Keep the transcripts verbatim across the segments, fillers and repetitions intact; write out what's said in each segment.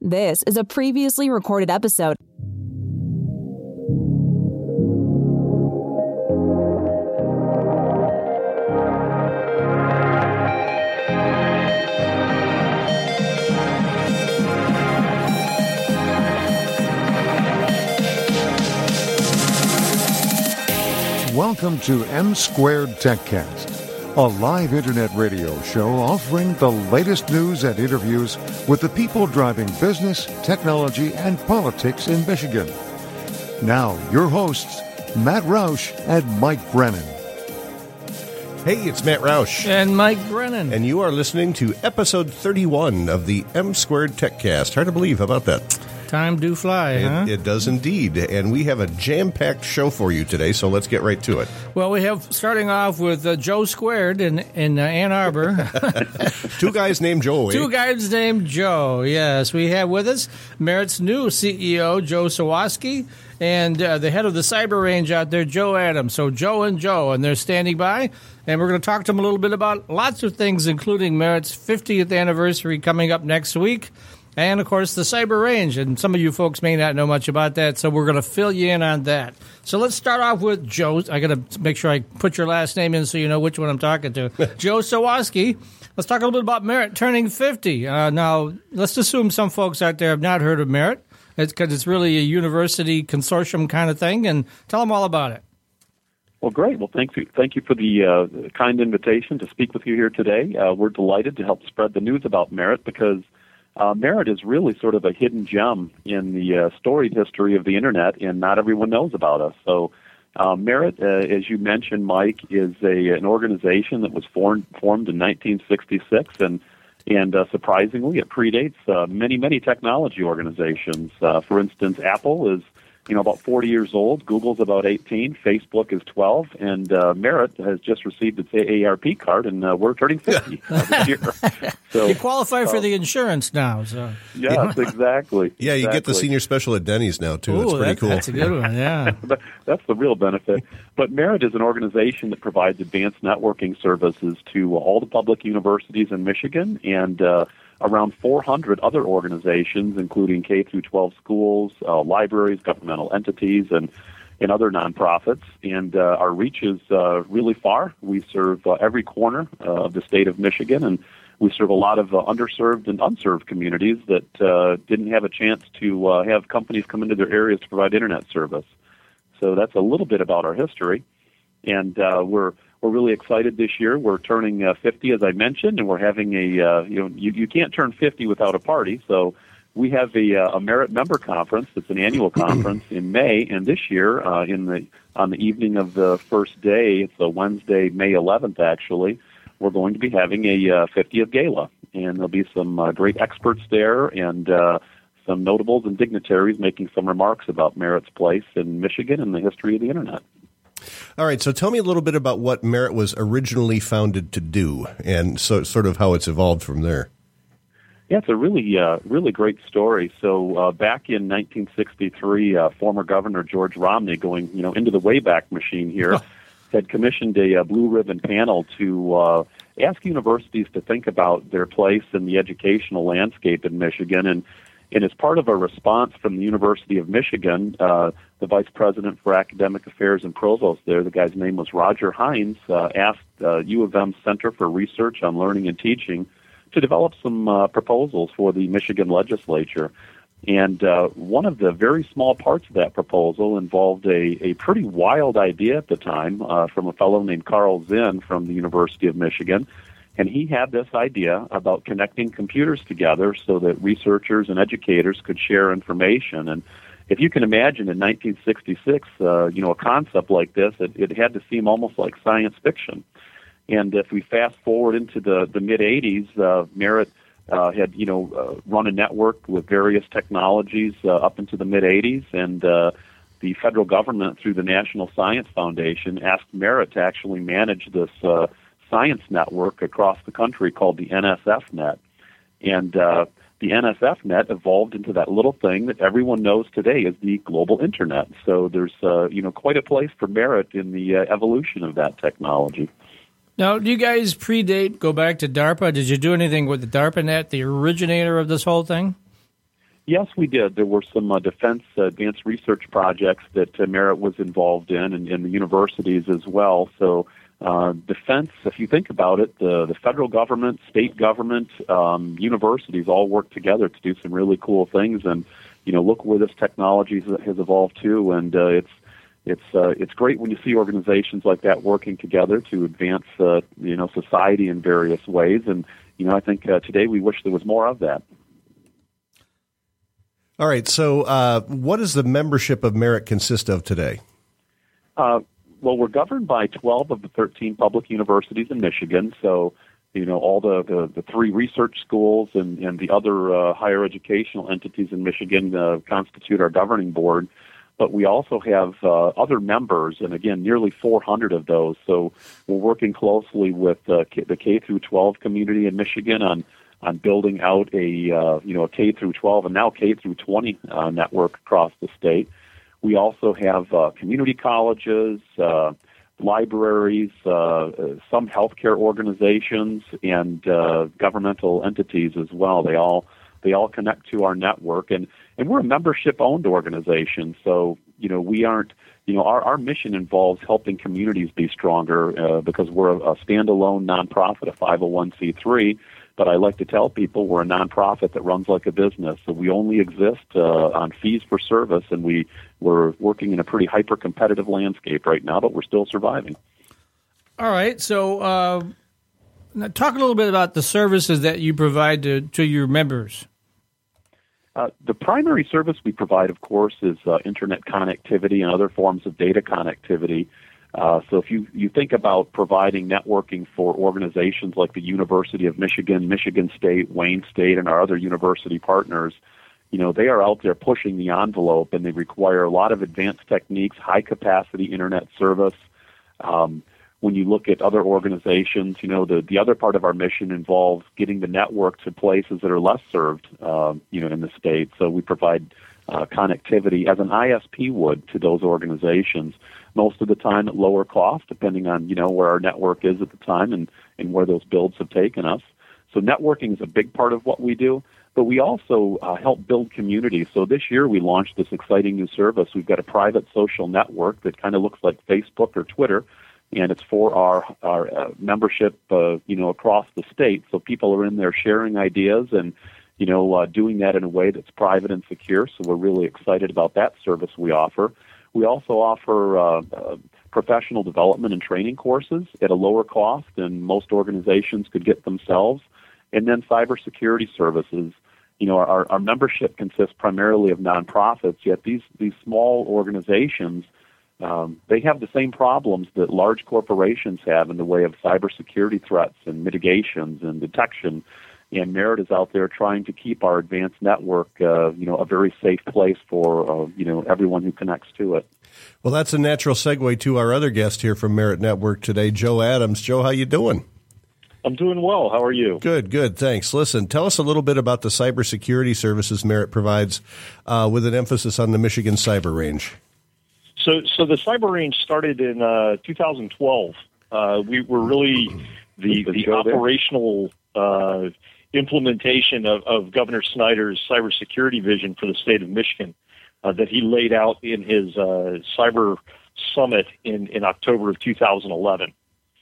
This is a previously recorded episode. Welcome to M Squared TechCast, a live internet radio show offering the latest news and interviews with the people driving business, technology, and politics in Michigan. Now, your hosts, Matt Roush and Mike Brennan. Hey, it's Matt Roush. And Mike Brennan. And you are listening to episode thirty-one of the M Squared TechCast. Hard to believe. How about that? Time do fly, it, huh? It does indeed. And we have a jam-packed show for you today, so let's get right to it. Well, we have, starting off with uh, Joe Squared in, in uh, Ann Arbor. Two guys named Joe. Eh? Two guys named Joe, yes. We have with us Merit's new C E O, Joe Sawatsky, and uh, the head of the cyber range out there, Joe Adams. So Joe and Joe, and they're standing by. And we're going to talk to them a little bit about lots of things, including Merit's fiftieth anniversary coming up next week. And, of course, the cyber range. And some of you folks may not know much about that, so we're going to fill you in on that. So let's start off with Joe. I got to make sure I put your last name in so you know which one I'm talking to. Joe Sawatsky. Let's talk a little bit about Merit turning fifty. Uh, now, let's assume some folks out there have not heard of Merit. It's because it's really a university consortium kind of thing. And tell them all about it. Well, great. Well, thank you, thank you for the uh, kind invitation to speak with you here today. Uh, we're delighted to help spread the news about Merit because uh, Merit is really sort of a hidden gem in the uh, storied history of the Internet, and not everyone knows about us. So uh, Merit, uh, as you mentioned, Mike, is a an organization that was formed, formed in nineteen sixty-six, and and uh, surprisingly, it predates uh, many, many technology organizations. Uh, for instance, Apple is you know, about forty years old. Google's about eighteen. Facebook is twelve. And uh, Merit has just received its A A R P card, and uh, we're turning fifty uh, this year. So, you qualify for uh, the insurance now. So. Yes, exactly. Yeah, you exactly. get the senior special at Denny's now, too. Ooh, it's pretty that, cool. That's a good one, yeah. That's the real benefit. But Merit is an organization that provides advanced networking services to all the public universities in Michigan and uh, around four hundred other organizations, including K through twelve schools, uh, libraries, governmental entities, and, and other nonprofits. And uh, our reach is uh, really far. We serve uh, every corner uh, of the state of Michigan, and we serve a lot of uh, underserved and unserved communities that uh, didn't have a chance to uh, have companies come into their areas to provide Internet service. So that's a little bit about our history. And uh, we're We're really excited this year. We're turning uh, fifty, as I mentioned, and we're having a, uh, you know, you, you can't turn fifty without a party. So we have a, uh, a Merit member conference. It's an annual conference in May, and this year, uh, in the on the evening of the first day, it's a Wednesday, May eleventh, actually, we're going to be having a uh, fiftieth gala, and there'll be some uh, great experts there and uh, some notables and dignitaries making some remarks about Merit's place in Michigan and the history of the Internet. All right, so tell me a little bit about what Merit was originally founded to do, and so sort of how it's evolved from there. Yeah, it's a really, uh, really great story. So uh, back in nineteen sixty-three, uh, former Governor George Romney, going you know into the Wayback Machine here, oh. had commissioned a, a blue ribbon panel to uh, ask universities to think about their place in the educational landscape in Michigan. And And as part of a response from the University of Michigan, uh, the Vice President for Academic Affairs and Provost there, the guy's name was Roger Hines, uh, asked uh, U of M's Center for Research on Learning and Teaching to develop some uh, proposals for the Michigan legislature. And uh, one of the very small parts of that proposal involved a, a pretty wild idea at the time uh, from a fellow named Carl Zinn from the University of Michigan. And he had this idea about connecting computers together so that researchers and educators could share information. And if you can imagine in nineteen sixty-six, uh, you know, a concept like this, it, it had to seem almost like science fiction. And if we fast forward into the, the mid-eighties, uh, Merit uh, had, you know, uh, run a network with various technologies uh, up into the mid-eighties. And uh, the federal government, through the National Science Foundation, asked Merit to actually manage this uh science network across the country called the N S F Net. And uh, the N S F Net evolved into that little thing that everyone knows today as the global Internet. So there's uh, you know quite a place for Merit in the uh, evolution of that technology. Now, do you guys predate, go back to DARPA? Did you do anything with the DARPANet, the originator of this whole thing? Yes, we did. There were some uh, defense uh, advanced research projects that uh, Merit was involved in, and, and the universities as well. So uh, defense, if you think about it, the, the federal government, state government, um, universities all work together to do some really cool things. And, you know, look where this technology has evolved to, and uh, it's It's uh, it's great when you see organizations like that working together to advance uh, you know society in various ways, and you know I think uh, today we wish there was more of that. All right, so uh, what does the membership of Merit consist of today? Uh, well, we're governed by twelve of the thirteen public universities in Michigan, so you know all the, the, the three research schools and, and the other uh, higher educational entities in Michigan uh, constitute our governing board. But we also have uh, other members, and again, nearly four hundred of those. So we're working closely with uh, K- the K through twelve community in Michigan on on building out a uh, you know a K through twelve and now K through twenty uh, network across the state. We also have uh, community colleges, uh, libraries, uh, some healthcare organizations, and uh, governmental entities as well. They all They all connect to our network, and, and we're a membership-owned organization. So, you know, we aren't, you know, our, our mission involves helping communities be stronger uh, because we're a, a standalone nonprofit, a five oh one c three. But I like to tell people we're a nonprofit that runs like a business. So we only exist uh, on fees for service, and we, we're working in a pretty hyper-competitive landscape right now, but we're still surviving. All right, so uh, now talk a little bit about the services that you provide to, to your members. Uh, the primary service we provide, of course, is uh, internet connectivity and other forms of data connectivity. Uh, so if you, you think about providing networking for organizations like the University of Michigan, Michigan State, Wayne State, and our other university partners, you know, they are out there pushing the envelope, and they require a lot of advanced techniques, high-capacity internet service. Um, When you look at other organizations, you know, the, the other part of our mission involves getting the network to places that are less served, um, you know, in the state. So we provide uh, connectivity as an I S P would to those organizations, most of the time at lower cost, depending on, you know, where our network is at the time and, and where those builds have taken us. So networking is a big part of what we do, but we also uh, help build communities. So this year we launched this exciting new service. We've got a private social network that kind of looks like Facebook or Twitter, and it's for our our uh, membership, uh, you know, across the state. So people are in there sharing ideas and, you know, uh, doing that in a way that's private and secure. So we're really excited about that service we offer. We also offer uh, uh, professional development and training courses at a lower cost than most organizations could get themselves. And then cybersecurity services. You know, our, our membership consists primarily of nonprofits, yet these, these small organizations, Um, they have the same problems that large corporations have in the way of cybersecurity threats and mitigations and detection. And Merit is out there trying to keep our advanced network, uh, you know, a very safe place for, uh, you know, everyone who connects to it. Well, that's a natural segue to our other guest here from Merit Network today, Joe Adams. Joe, how you doing? I'm doing well. How are you? Good, good. Thanks. Listen, tell us a little bit about the cybersecurity services Merit provides uh, with an emphasis on the Michigan Cyber Range. So, so the Cyber Range started in uh, two thousand twelve. Uh, we were really the the operational uh, implementation of, of Governor Snyder's cybersecurity vision for the state of Michigan uh, that he laid out in his uh, cyber summit in, in October of two thousand eleven.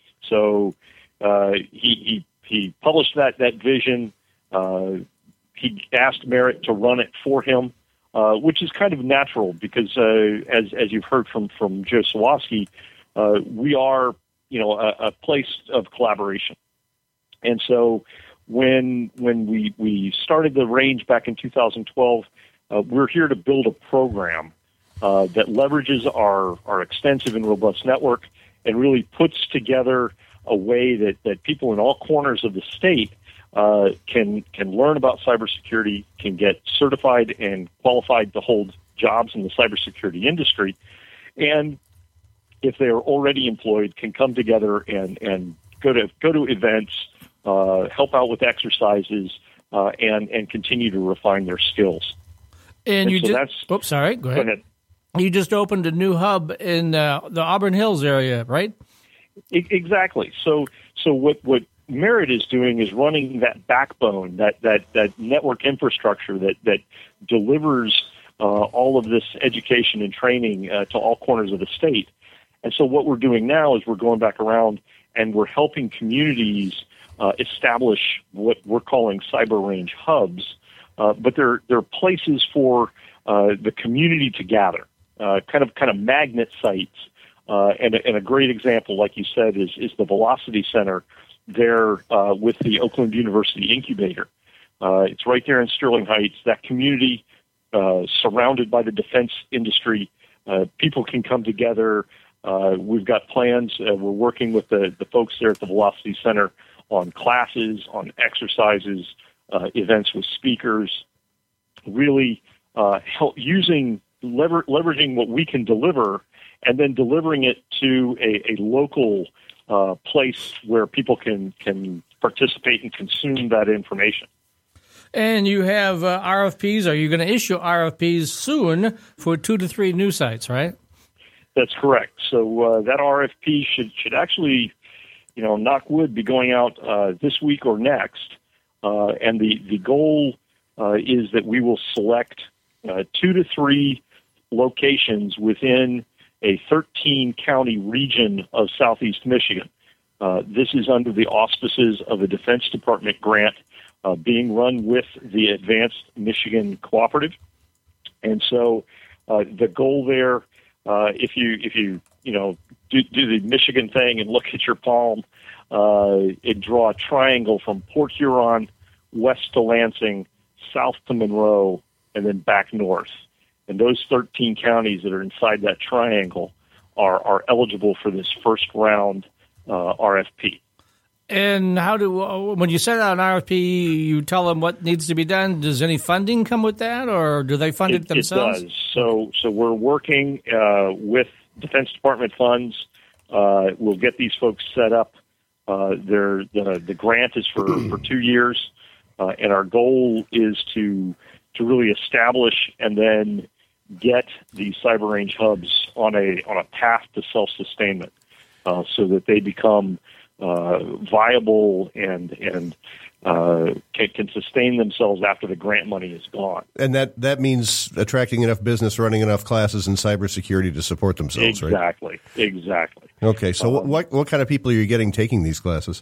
So uh, he, he he published that that vision. Uh, he asked Merit to run it for him. Uh, which is kind of natural because, uh, as as you've heard from from Joe Sawaski, uh, we are you know a, a place of collaboration, and so when when we we started the range back in two thousand twelve, uh, we're here to build a program uh, that leverages our our extensive and robust network and really puts together a way that that people in all corners of the state Uh, can can learn about cybersecurity, can get certified and qualified to hold jobs in the cybersecurity industry, and if they are already employed, can come together and, and go to go to events, uh, help out with exercises, uh, and and continue to refine their skills. And, and you so just that's, oops, sorry, go ahead. go ahead. You just opened a new hub in uh, the Auburn Hills area, right? E- exactly. So so what what. Merit is doing is running that backbone, that that that network infrastructure that that delivers uh, all of this education and training uh, to all corners of the state. And so what we're doing now is we're going back around and we're helping communities uh, establish what we're calling cyber range hubs, uh, but they're they're places for uh, the community to gather, uh, kind of kind of magnet sites. Uh, and, and a great example, like you said, is is the Velocity Center there uh, with the Oakland University Incubator. Uh, it's right there in Sterling Heights. That community, uh, surrounded by the defense industry, uh, people can come together. Uh, we've got plans. Uh, we're working with the, the folks there at the Velocity Center on classes, on exercises, uh, events with speakers, really uh, help using lever, leveraging what we can deliver and then delivering it to a, a local uh, place where people can, can participate and consume that information. And you have uh, R F Ps. Are you going to issue R F Ps soon for two to three new sites, right? That's correct. So uh, that R F P should should actually, you know, knock wood, be going out uh, this week or next. Uh, and the, the goal uh, is that we will select uh, two to three locations within a thirteen-county region of southeast Michigan. Uh, this is under the auspices of a Defense Department grant uh, being run with the Advanced Michigan Cooperative. And so uh, the goal there, uh, if you if you you know do, do the Michigan thing and look at your palm uh, and draw a triangle from Port Huron west to Lansing, south to Monroe, and then back north. And those thirteen counties that are inside that triangle are, are eligible for this first round uh, R F P. And how do, uh, when you send out an R F P, you tell them what needs to be done? Does any funding come with that, or do they fund it, it themselves? It does. So, so we're working uh, with Defense Department funds. Uh, we'll get these folks set up. Uh, they're, the, the grant is for, for two years, uh, and our goal is to to really establish and then get the cyber range hubs on a on a path to self-sustainment, uh, so that they become uh, viable and and uh, can, can sustain themselves after the grant money is gone. And that, that means attracting enough business, running enough classes in cybersecurity to support themselves, exactly, right? Exactly, exactly. Okay, so um, what what kind of people are you getting taking these classes?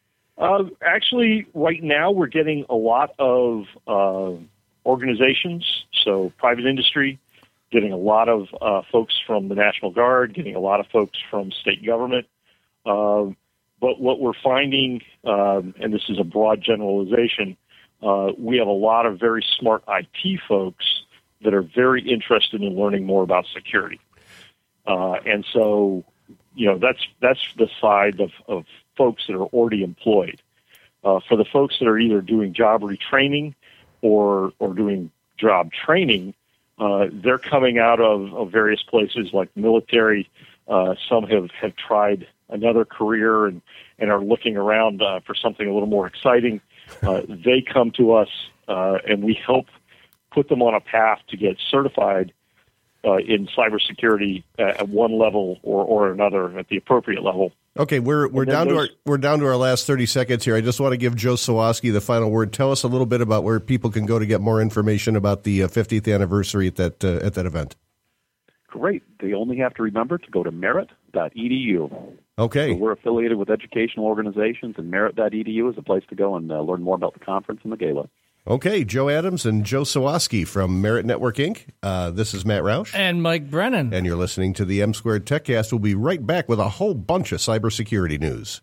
Uh, actually, right now we're getting a lot of uh, organizations, so private industry, getting a lot of uh, folks from the National Guard, getting a lot of folks from state government. Uh, but what we're finding, um, and this is a broad generalization, uh, we have a lot of very smart I T folks that are very interested in learning more about security. Uh, and so, you know, that's that's the side of, of folks that are already employed. Uh, for the folks that are either doing job retraining or or doing job training, uh, they're coming out of, of various places like the military. Uh, some have, have tried another career and, and are looking around uh, for something a little more exciting. Uh, they come to us, uh, and we help put them on a path to get certified uh, in cybersecurity at one level or, or another at the appropriate level. Okay, we're we're down to our we're down to our last thirty seconds here. I just want to give Joe Sawaski the final word. Tell us a little bit about where people can go to get more information about the uh, fiftieth anniversary at that uh, at that event. Great. They only have to remember to go to merit dot e d u. Okay. So we're affiliated with educational organizations, and merit dot e d u is a place to go and uh, learn more about the conference and the gala. Okay, Joe Adams and Joe Sawaski from Merit Network, Incorporated. Uh, this is Matt Roush. And Mike Brennan. And you're listening to the M Squared TechCast. We'll be right back with a whole bunch of cybersecurity news.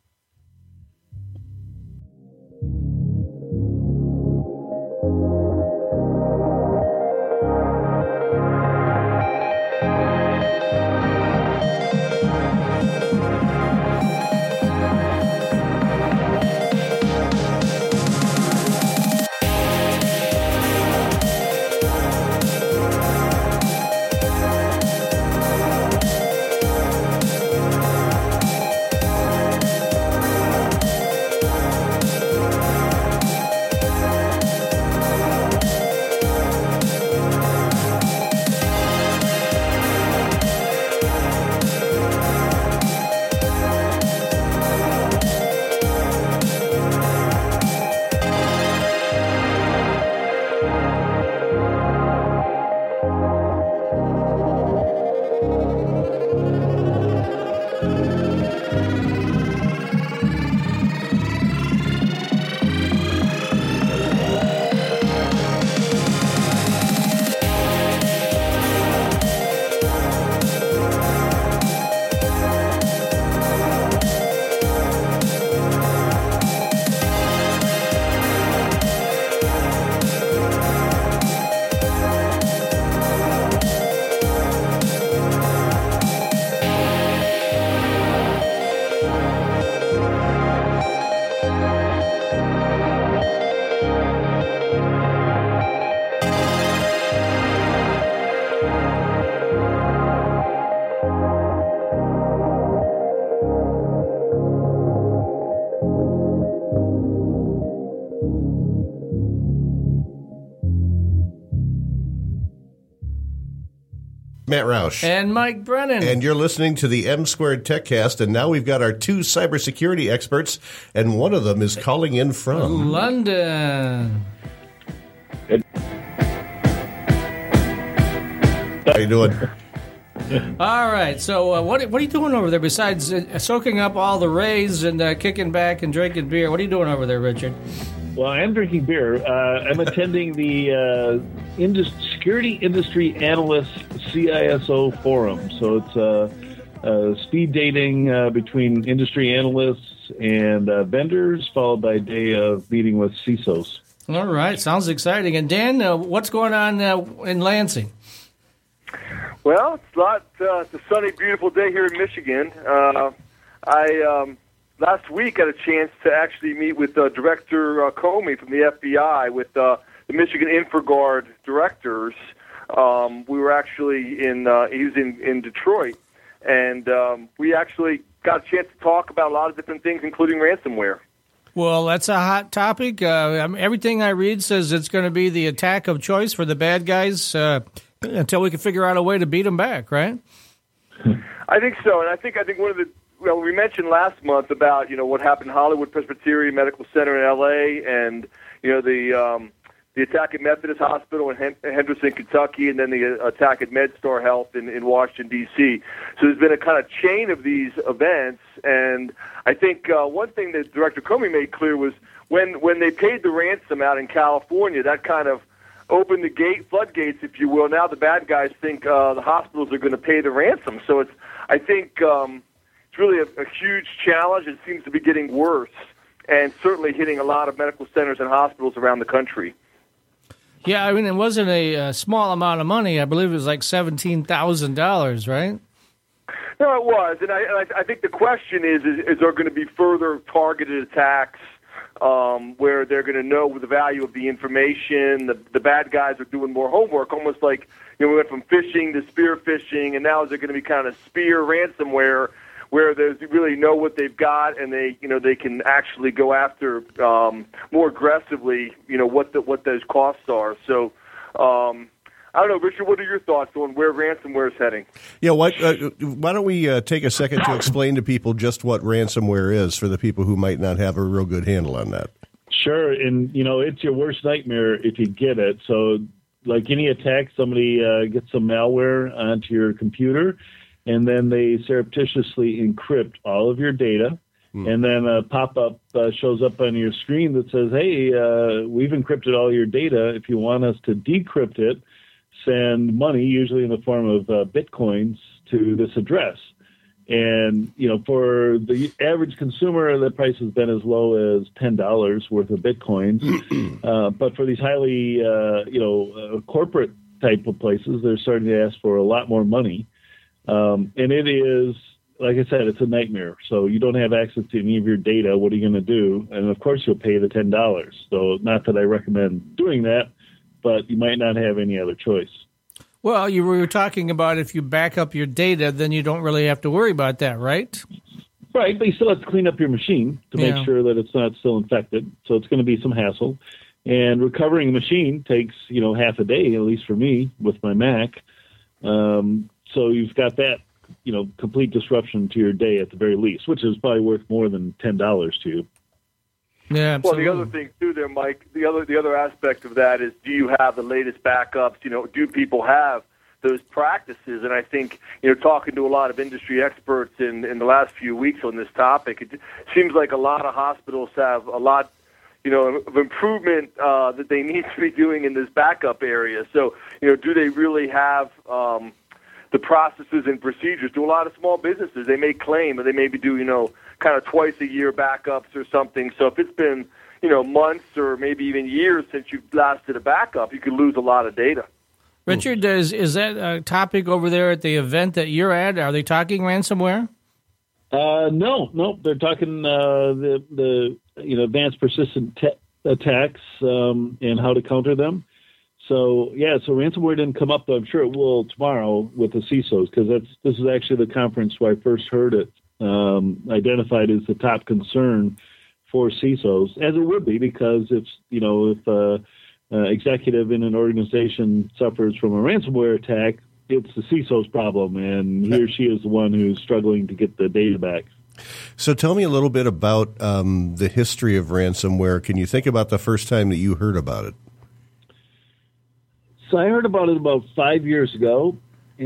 Matt Roush. And Mike Brennan. And you're listening to the M Squared TechCast, and now we've got our two cybersecurity experts, and one of them is calling in from London. How you doing? All right. So, uh, what what are you doing over there besides uh, soaking up all the rays and uh, kicking back and drinking beer? What are you doing over there, Richard? Well, I am drinking beer. Uh, I'm attending the uh, Indus- Security Industry Analyst C I S O Forum. So it's uh, uh, speed dating uh, between industry analysts and uh, vendors, followed by a day of meeting with C I S Os. All right. Sounds exciting. And Dan, uh, what's going on uh, in Lansing? Well, it's not. Uh, it's a sunny, beautiful day here in Michigan. Uh, I um, last week had a chance to actually meet with uh, Director uh, Comey from the F B I with uh, the Michigan InfraGard directors. Um, we were actually in. Uh, he was in, in Detroit, and um, we actually got a chance to talk about a lot of different things, including ransomware. Well, that's a hot topic. Uh, I mean, everything I read says it's going to be the attack of choice for the bad guys. Uh, Until we can figure out a way to beat them back, right? I think so, and I think I think one of the well, we mentioned last month about you know what happened in Hollywood Presbyterian Medical Center in L A, and you know the um, the attack at Methodist Hospital in Henderson, Kentucky, and then the attack at MedStar Health in, in Washington D C. So there's been a kind of chain of these events, and I think uh, one thing that Director Comey made clear was when when they paid the ransom out in California, that kind of open the gate, floodgates, if you will. Now the bad guys think uh, the hospitals are going to pay the ransom. So it's, I think, um, it's really a, a huge challenge. It seems to be getting worse, and certainly hitting a lot of medical centers and hospitals around the country. Yeah, I mean, it wasn't a, a small amount of money. I believe it was like seventeen thousand dollars, right? No, it was, and I, and I, I think the question is: is, is there going to be further targeted attacks? Um, where they're going to know the value of the information. The, the bad guys are doing more homework, almost like you know we went from phishing to spear phishing, and now is there going to be kind of spear ransomware, where they really know what they've got, and they you know they can actually go after um, more aggressively, you know what the, what those costs are. So. Um, I don't know, Richard, what are your thoughts on where ransomware is heading? Yeah, what, uh, why don't we uh, take a second to explain to people just what ransomware is for the people who might not have a real good handle on that? Sure, and, you know, it's your worst nightmare if you get it. So, like any attack, somebody uh, gets some malware onto your computer, and then they surreptitiously encrypt all of your data, hmm. and then a pop-up uh, shows up on your screen that says, hey, uh, we've encrypted all your data. If you want us to decrypt it, send money, usually in the form of uh, bitcoins, to this address. And, you know, for the average consumer, the price has been as low as ten dollars worth of bitcoins. uh, but for these highly, uh, you know, uh, corporate type of places, they're starting to ask for a lot more money. Um, and it is, like I said, it's a nightmare. So you don't have access to any of your data. What are you going to do? And, of course, you'll pay the ten dollars. So not that I recommend doing that, but you might not have any other choice. Well, you were talking about if you back up your data, then you don't really have to worry about that, right? Right, but you still have to clean up your machine to yeah. make sure that it's not still infected. So it's going to be some hassle. And recovering a machine takes, you know, half a day, at least for me, with my Mac. Um, so you've got that, you know, complete disruption to your day at the very least, which is probably worth more than ten dollars to you. Yeah, absolutely. Well, the other thing too, there, Mike. The other the other aspect of that is, do you have the latest backups? You know, do people have those practices? And I think you know, talking to a lot of industry experts in in the last few weeks on this topic, it seems like a lot of hospitals have a lot, you know, of improvement uh, that they need to be doing in this backup area. So, you know, do they really have um, the processes and procedures? Do a lot of small businesses, they may claim, or they maybe do, you know, kind of twice a year backups or something. So if it's been, you know, months or maybe even years since you've last did a backup, you could lose a lot of data. Richard, is, is that a topic over there at the event that you're at? Are they talking ransomware? Uh, no, no. They're talking uh, the, the you know advanced persistent te- attacks um, and how to counter them. So, yeah, so ransomware didn't come up, though I'm sure it will tomorrow with the C I S Os, because that's this is actually the conference where I first heard it. Um, identified as the top concern for C I S Os, as it would be, because if you know if uh, uh, executive in an organization suffers from a ransomware attack, it's the C I S O's problem, and he or she is the one who's struggling to get the data back. So tell me a little bit about um, the history of ransomware. Can you think about the first time that you heard about it? So I heard about it about five years ago,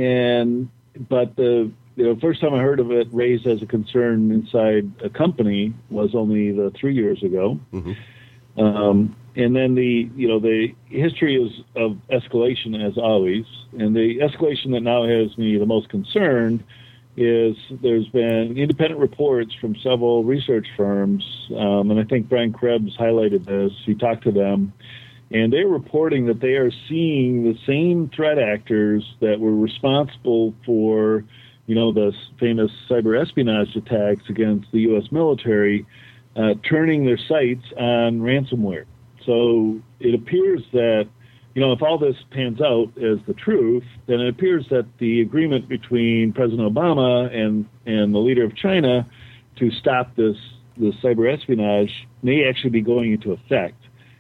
and but the you know first time I heard of it raised as a concern inside a company was only the three years ago. Mm-hmm. Um, and then the you know the history is of escalation as always, and the escalation that now has me the most concerned is there's been independent reports from several research firms, um, and I think Brian Krebs highlighted this. He talked to them, and they're reporting that they are seeing the same threat actors that were responsible for, you know, the famous cyber espionage attacks against the U S military, uh, turning their sights on ransomware. So it appears that, you know, if all this pans out as the truth, then it appears that the agreement between President Obama and, and the leader of China to stop this, this cyber espionage may actually be going into effect.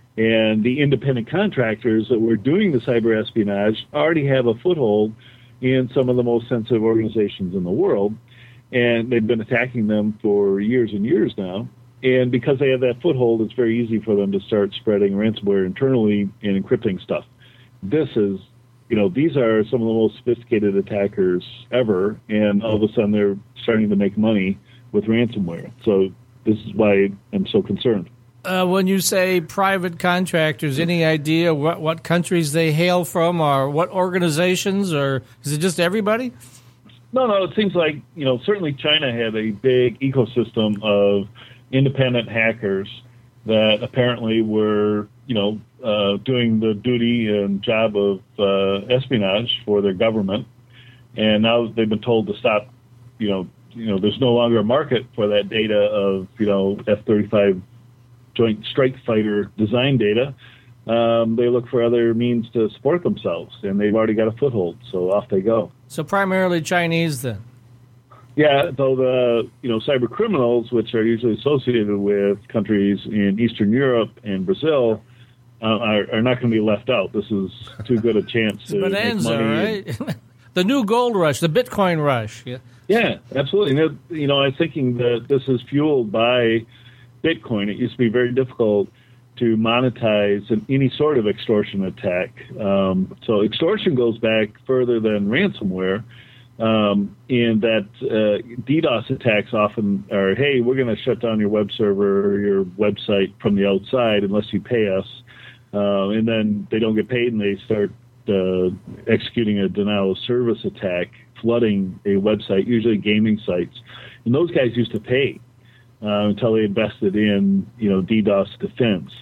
And the independent contractors that were doing the cyber espionage already have a foothold in some of the most sensitive organizations in the world. And they've been attacking them for years and years now. And because they have that foothold, it's very easy for them to start spreading ransomware internally and encrypting stuff. This is, you know, these are some of the most sophisticated attackers ever, and all of a sudden they're starting to make money with ransomware. So this is why I'm so concerned. Uh, when you say private contractors, any idea what, what countries they hail from, or what organizations, or is it just everybody? No, no, it seems like, you know, certainly China had a big ecosystem of independent hackers that apparently were, you know, uh, doing the duty and job of uh, espionage for their government, and now they've been told to stop. You know, you know, there's no longer a market for that data of, you know, F thirty-five Joint Strike Fighter design data. Um, they look for other means to support themselves, and they've already got a foothold. So off they go. So primarily Chinese, then. Yeah, though the you know cyber criminals, which are usually associated with countries in Eastern Europe and Brazil, uh, are, are not going to be left out. This is too good a chance to bonanza, make money. Right? The new gold rush, the Bitcoin rush. Yeah, yeah, absolutely. You know, you know, I'm thinking that this is fueled by Bitcoin. It used to be very difficult to monetize an, any sort of extortion attack. Um, so extortion goes back further than ransomware. Um, in that uh, DDoS attacks often are, hey, we're going to shut down your web server or your website from the outside unless you pay us. Uh, and then they don't get paid and they start uh, executing a denial of service attack, flooding a website, usually gaming sites. And those guys used to pay uh, until they invested in, you know, DDoS defense.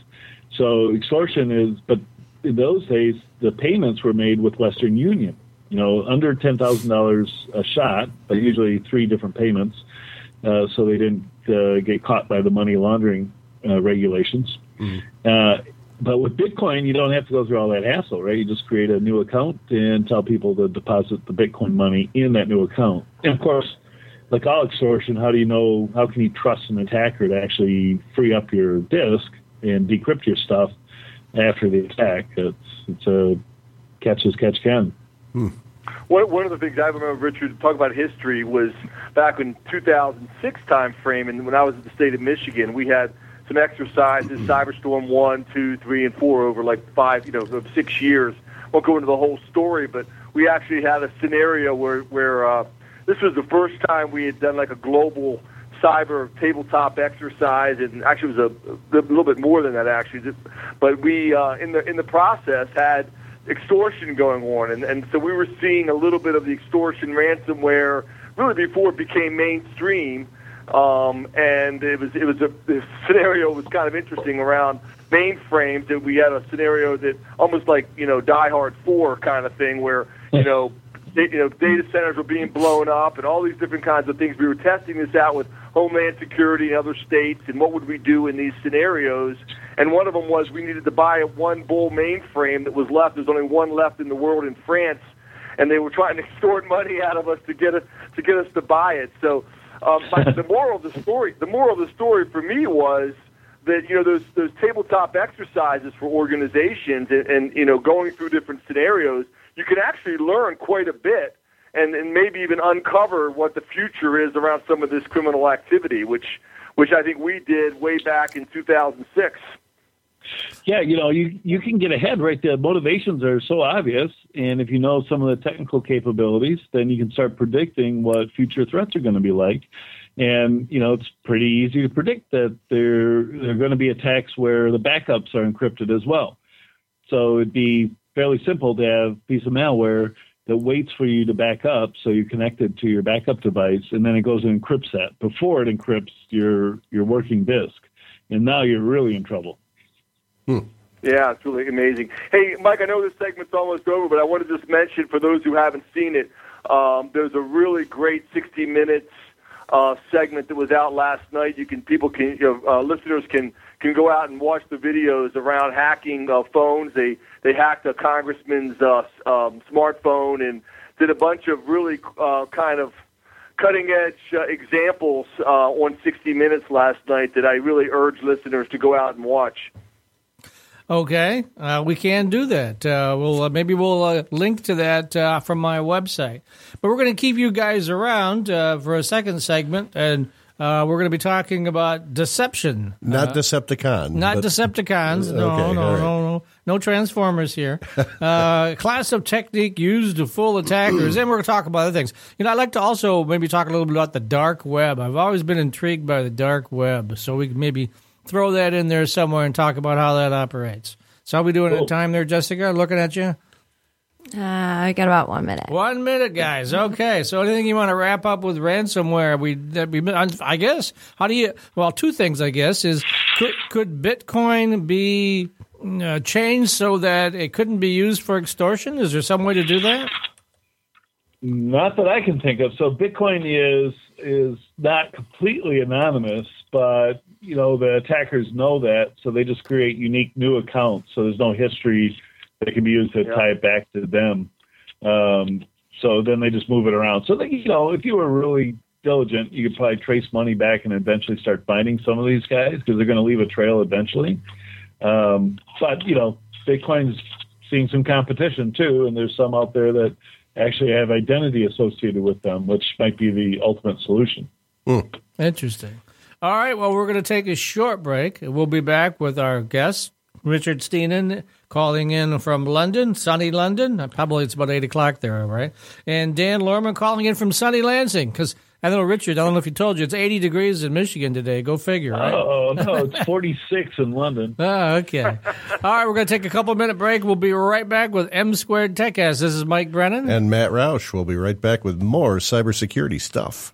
So extortion is, but in those days, the payments were made with Western Union. You know, under ten thousand dollars a shot, but usually three different payments, uh, so they didn't uh, get caught by the money laundering uh, regulations. Mm-hmm. Uh, but with Bitcoin, you don't have to go through all that hassle, right? You just create a new account and tell people to deposit the Bitcoin money in that new account. And, of course, like all extortion, how do you know, how can you trust an attacker to actually free up your disk and decrypt your stuff after the attack? It's, it's a catch as catch can. Hmm. One, one of the things I remember, Richard, talk about history was back in two thousand six time frame, and when I was at the state of Michigan, we had some exercises, Cyberstorm one, two, three, and four over like five, you know, six years. I won't go into the whole story, but we actually had a scenario where, where uh, this was the first time we had done like a global cyber tabletop exercise, and actually it was a, a little bit more than that actually. But we, uh, in the in the process, had extortion going on, and, and so we were seeing a little bit of the extortion ransomware really before it became mainstream, um, and it was it was a the scenario was kind of interesting around mainframes. That we had a scenario that almost like you know Die Hard four kind of thing, where you know you know data centers were being blown up and all these different kinds of things. We were testing this out with Homeland Security and other states, and what would we do in these scenarios? And one of them was we needed to buy one bull mainframe that was left. There's only one left in the world in France, and they were trying to extort money out of us to get us to get us to buy it. So, um, but the moral of the story, the moral of the story for me was that you know those those tabletop exercises for organizations and, and you know going through different scenarios, you can actually actually learn quite a bit and, and maybe even uncover what the future is around some of this criminal activity, which which I think we did way back in two thousand six. Yeah, you know, you, you can get ahead, right? The motivations are so obvious, and if you know some of the technical capabilities, then you can start predicting what future threats are going to be like. And, you know, it's pretty easy to predict that there, there are going to be attacks where the backups are encrypted as well. So it'd be fairly simple to have a piece of malware that waits for you to back up, so you connect it to your backup device, and then it goes and encrypts that before it encrypts your, your working disk. And now you're really in trouble. Hmm. Yeah, it's really amazing. Hey, Mike, I know this segment's almost over, but I want to just mention for those who haven't seen it, um, there's a really great sixty minutes uh, segment that was out last night. You can people can you know, uh, listeners can can go out and watch the videos around hacking uh, phones. They they hacked a congressman's uh, um, smartphone and did a bunch of really uh, kind of cutting edge uh, examples uh, on sixty minutes last night that I really urge listeners to go out and watch. Okay, uh, we can do that. Uh, we'll uh, maybe we'll uh, link to that uh, from my website. But we're going to keep you guys around uh, for a second segment, and uh, we're going to be talking about deception. Not uh, Decepticon. Not but... Decepticons. No, okay, no, right. no, no, no Transformers here. uh, class of technique used to fool attackers, and we're going to talk about other things. You know, I'd like to also maybe talk a little bit about the dark web. I've always been intrigued by the dark web, so we can maybe throw that in there somewhere and talk about how that operates. So how we doing cool. at time there, Jessica? Looking at you? Uh, I got about one minute. One minute, guys. Okay. So anything you want to wrap up with ransomware? We, that we, I guess. How do you? Well, two things. I guess is could, could Bitcoin be uh, changed so that it couldn't be used for extortion? Is there some way to do that? Not that I can think of. So Bitcoin is is not completely anonymous, but you know the attackers know that, so they just create unique new accounts. So there's no history that can be used to yeah. tie it back to them. Um, so then they just move it around. So they, you know, if you were really diligent, you could probably trace money back and eventually start finding some of these guys because they're going to leave a trail eventually. Um, but you know, Bitcoin's seeing some competition too, and there's some out there that actually have identity associated with them, which might be the ultimate solution. Mm. Interesting. All right, well, we're going to take a short break. We'll be back with our guest, Richard Steenan, calling in from London, sunny London. Probably it's about eight o'clock there, right? And Dan Lorman calling in from sunny Lansing, because I know, Richard, I don't know if he told you, it's eighty degrees in Michigan today. Go figure, right? Oh, no, it's forty-six in London. Oh, okay. All right, we're going to take a couple-minute break. We'll be right back with M Squared TechCast. This is Mike Brennan. And Matt Roush. We'll be right back with more cybersecurity stuff.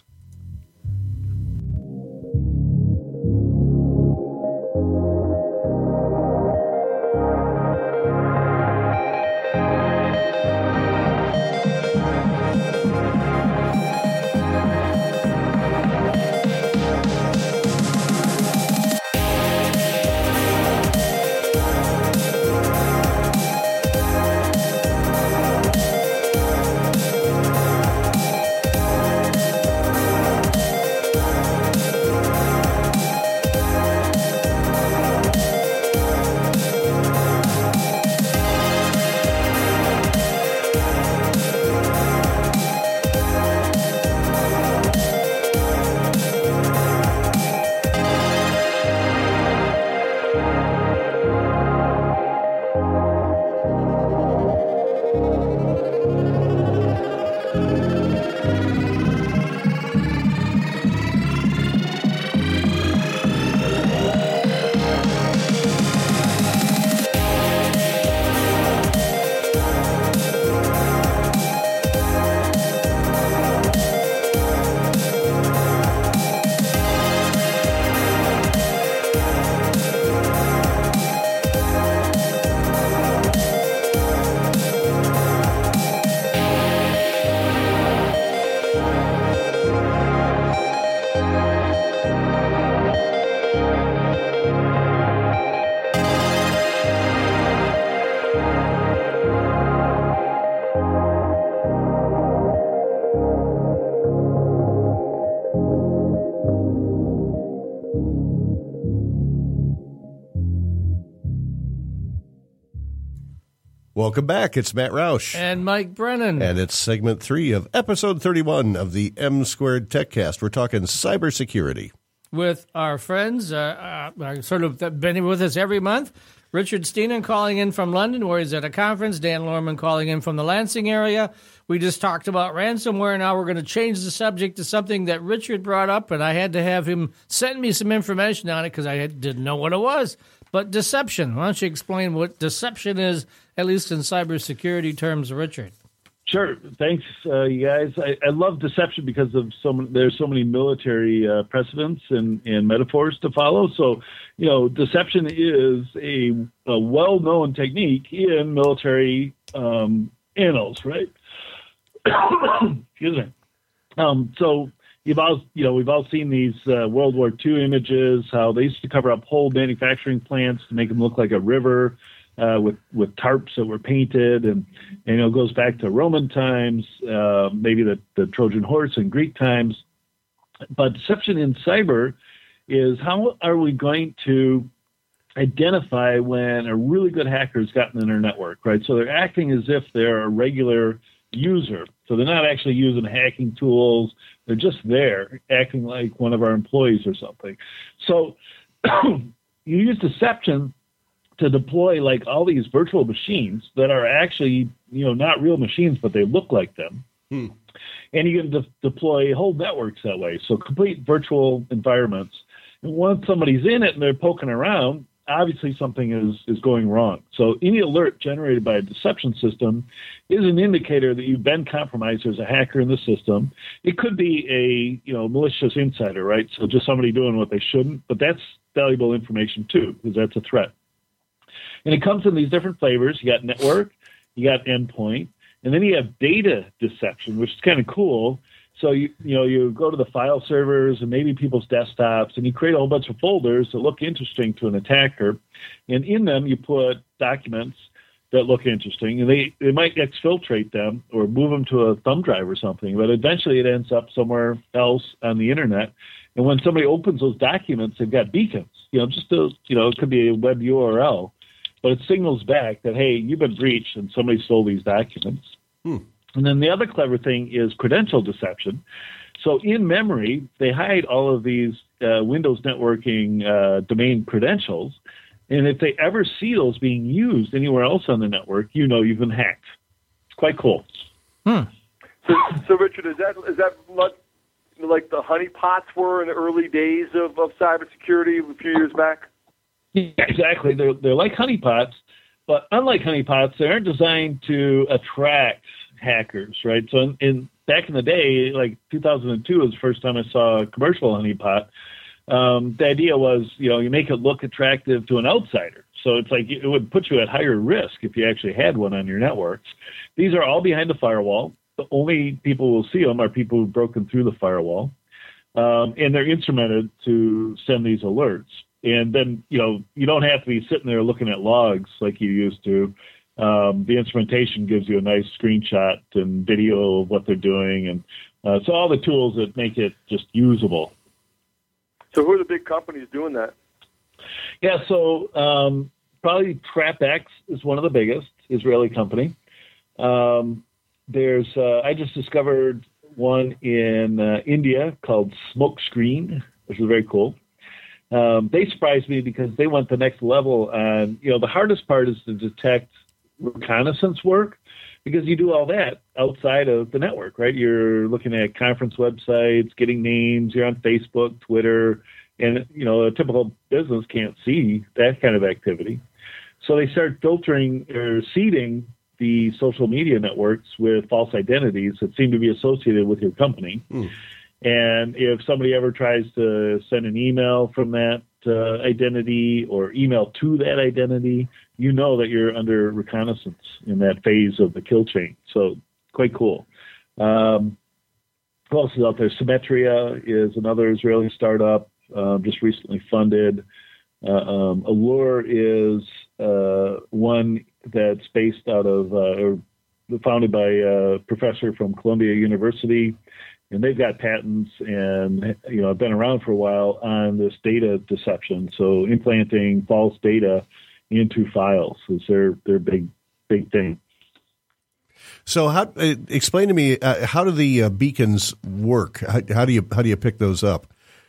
Welcome back. It's Matt Roush. And Mike Brennan. And it's segment three of episode thirty-one of the M Squared TechCast. We're talking cybersecurity. With our friends, uh, uh, sort of been with us every month. Richard Steenan calling in from London, where he's at a conference. Dan Lorman calling in from the Lansing area. We just talked about ransomware. Now we're going to change the subject to something that Richard brought up, and I had to have him send me some information on it because I had, didn't know what it was. But deception. Why don't you explain what deception is, at least in cybersecurity terms, Richard? Sure. Thanks, uh, you guys. I, I love deception because of so many, there's so many military uh, precedents and, and metaphors to follow. So, you know, deception is a, a well-known technique in military um, annals, right? Excuse me. Um, so you've all, you know, we've all seen these uh, World War Two images, how they used to cover up whole manufacturing plants to make them look like a river. Uh, with with tarps that were painted, and, and you know, it goes back to Roman times, uh, maybe the, the Trojan horse in Greek times. But deception in cyber is how are we going to identify when a really good hacker has gotten in their network, right? So they're acting as if they're a regular user. So they're not actually using hacking tools. They're just there acting like one of our employees or something. So you use deception to deploy like all these virtual machines that are actually, you know, not real machines, but they look like them. Hmm. And you can de- deploy whole networks that way. So complete virtual environments. And once somebody's in it and they're poking around, obviously something is, is going wrong. So any alert generated by a deception system is an indicator that you've been compromised as a hacker in the system. It could be a, you know, malicious insider, right? So just somebody doing what they shouldn't, but that's valuable information too, because that's a threat. And it comes in these different flavors. You got network, you got endpoint, and then you have data deception, which is kind of cool. So you you know you go to the file servers and maybe people's desktops, and you create a whole bunch of folders that look interesting to an attacker, and in them you put documents that look interesting, and they, they might exfiltrate them or move them to a thumb drive or something, but eventually it ends up somewhere else on the internet. And when somebody opens those documents, they've got beacons. You know, just those, you know, it could be a web U R L. But it signals back that, hey, you've been breached and somebody stole these documents. Hmm. And then the other clever thing is credential deception. So in memory, they hide all of these uh, Windows networking uh, domain credentials. And if they ever see those being used anywhere else on the network, you know you've been hacked. It's quite cool. Hmm. So, so, Richard, is that is that like, like the honeypots were in the early days of, of cybersecurity a few years back? Yeah, exactly. They're they're like honeypots, but unlike honeypots, they aren't designed to attract hackers, right? So in, in back in the day, like two thousand two was the first time I saw a commercial honeypot. Um, the idea was, you know, you make it look attractive to an outsider. So it's like it would put you at higher risk if you actually had one on your networks. These are all behind the firewall. The only people who will see them are people who've broken through the firewall, um, and they're instrumented to send these alerts. And then, you know, you don't have to be sitting there looking at logs like you used to. Um, the instrumentation gives you a nice screenshot and video of what they're doing. And uh, so all the tools that make it just usable. So who are the big companies doing that? Yeah, so um, probably TrapX is one of the biggest, Israeli company. Um, there's, uh, I just discovered one in uh, India called Smokescreen, which is very cool. Um, they surprised me because they went the next level. And, you know, the hardest part is to detect reconnaissance work because you do all that outside of the network, right? You're looking at conference websites, getting names, you're on Facebook, Twitter, and, you know, a typical business can't see that kind of activity. So they start filtering or seeding the social media networks with false identities that seem to be associated with your company. Mm. And if somebody ever tries to send an email from that uh, identity or email to that identity, you know that you're under reconnaissance in that phase of the kill chain. So quite cool. Um, who else is out there? Symmetria is another Israeli startup, um, just recently funded. Uh, um, Allure is uh, one that's based out of, uh, or founded by a professor from Columbia University. And they've got patents and, you know, have been around for a while on this data deception. So implanting false data into files is their, their big big thing. So, how uh, explain to me uh, how do the uh, beacons work? How, how do you how do you pick those up?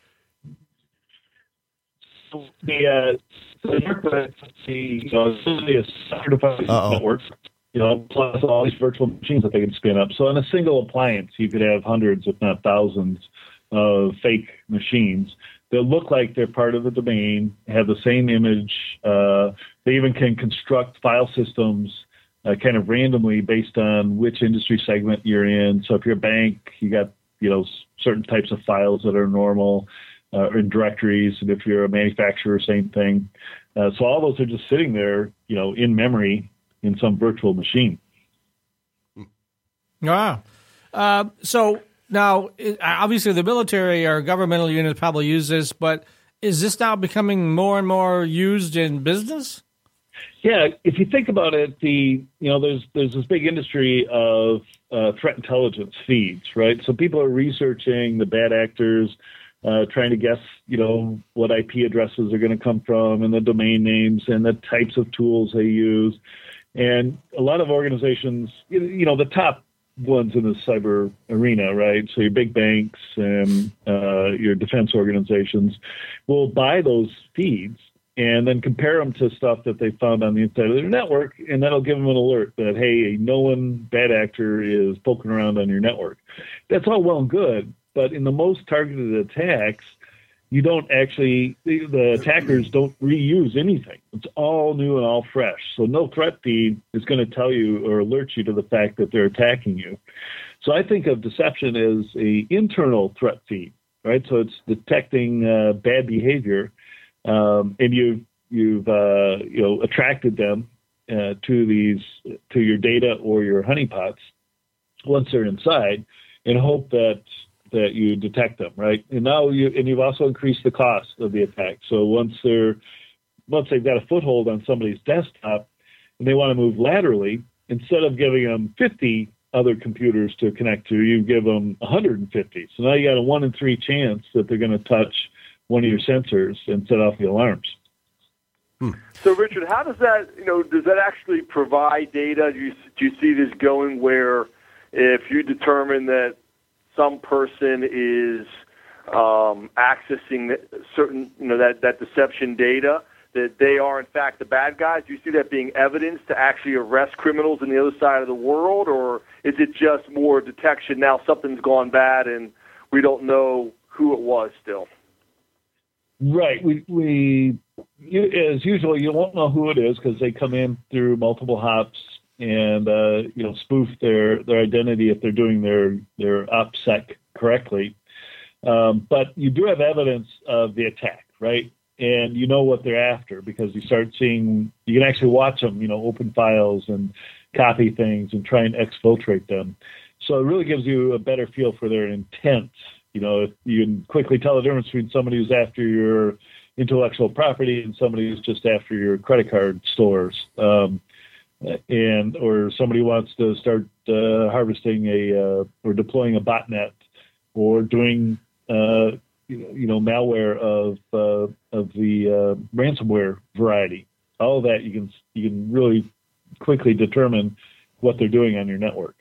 The uh, so the network, the you know, it's really a certified network. You know, plus all these virtual machines that they can spin up. So, in a single appliance, you could have hundreds, if not thousands, of fake machines that look like they're part of the domain, have the same image. Uh, they even can construct file systems uh, kind of randomly based on which industry segment you're in. So if you're a bank, you got, you know, certain types of files that are normal uh, in directories. And if you're a manufacturer, same thing. Uh, so all those are just sitting there, you know, in memory in some virtual machine. Wow. Uh, so now, obviously, the military or governmental units probably use this, but is this now becoming more and more used in business? Yeah, if you think about it, the you know there's there's this big industry of uh, threat intelligence feeds, right? So people are researching the bad actors, uh, trying to guess, you know, what I P addresses are going to come from, and the domain names, and the types of tools they use, and a lot of organizations, you know, the top ones in the cyber arena, right? So your big banks and uh, your defense organizations will buy those feeds and then compare them to stuff that they found on the inside of their network, and that'll give them an alert that, hey, a known bad actor is poking around on your network. That's all well and good, but in the most targeted attacks, you don't actually, the, the attackers don't reuse anything. It's all new and all fresh. So no threat feed is going to tell you or alert you to the fact that they're attacking you. So I think of deception as a internal threat feed, right? So it's detecting uh, bad behavior, um, and you've you've uh, you know attracted them uh, to these to your data or your honeypots once they're inside, and hope that that you detect them, right? And now you and you've also increased the cost of the attack. So once they're once they've got a foothold on somebody's desktop and they want to move laterally, instead of giving them fifty other computers to connect to, you give them one hundred fifty. So now you got a one in three chance that they're going to touch one of your sensors and set off the alarms. Hmm. So, Richard, how does that, you know, does that actually provide data? Do you, do you see this going where if you determine that some person is um, accessing certain, you know, that, that deception data, that they are in fact the bad guys? Do you see that being evidence to actually arrest criminals on the other side of the world, or is it just more detection? Now something's gone bad and we don't know who it was still. Right. We we you, as usual, you won't know who it is because they come in through multiple hops and uh, you know spoof their, their identity if they're doing their their OPSEC correctly. Um, but you do have evidence of the attack, right? And you know what they're after because you start seeing, you can actually watch them, you know, open files and copy things and try and exfiltrate them. So it really gives you a better feel for their intent. You know, you can quickly tell the difference between somebody who's after your intellectual property and somebody who's just after your credit card stores. Um, and or somebody wants to start uh, harvesting a uh, or deploying a botnet or doing uh, you know malware of uh, of the uh, ransomware variety. All of that you can you can really quickly determine what they're doing on your network.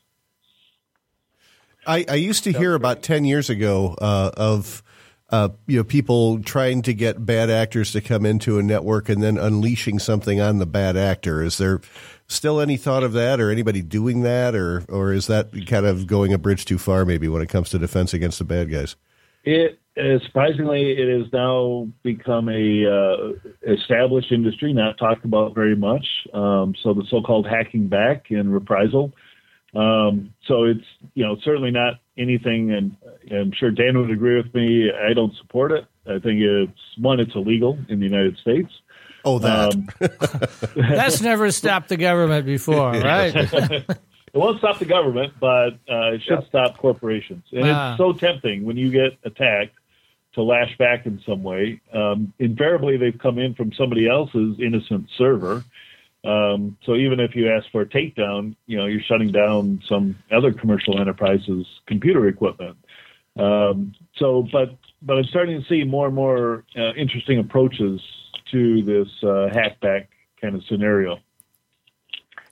I, I used to hear about ten years ago uh, of uh, you know people trying to get bad actors to come into a network and then unleashing something on the bad actor. Is there still any thought of that, or anybody doing that, or or is that kind of going a bridge too far? Maybe when it comes to defense against the bad guys. It uh, surprisingly, it has now become a uh, established industry, not talked about very much. Um, so the so-called hacking back and reprisal. Um, so it's, you know, certainly not anything, and I'm sure Dan would agree with me. I don't support it. I think it's, one, it's illegal in the United States. Oh, that. Um, That's never stopped the government before, right? It won't stop the government, but uh, it should yeah. stop corporations. And ah. it's so tempting when you get attacked to lash back in some way. Um, invariably, they've come in from somebody else's innocent server. Um, so even if you ask for a takedown, you know, you're shutting down some other commercial enterprise's computer equipment. Um, so, but but I'm starting to see more and more uh, interesting approaches to this uh, hackback kind of scenario.